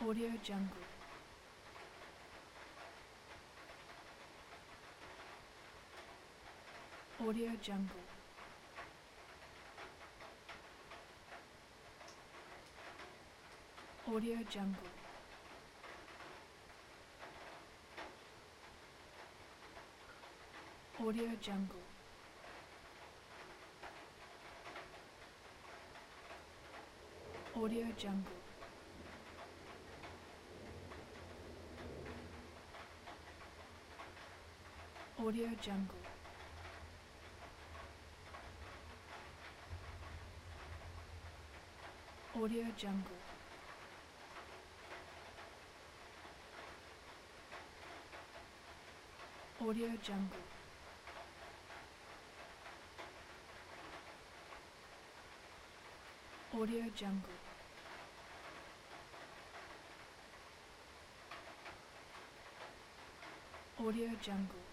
Audio Jungle. Audio Jungle. Audio Jungle. Audio Jungle. Audio Jungle. Audio Jungle. Audio Jungle. Audio Jungle. Audio Jungle. Audio Jungle.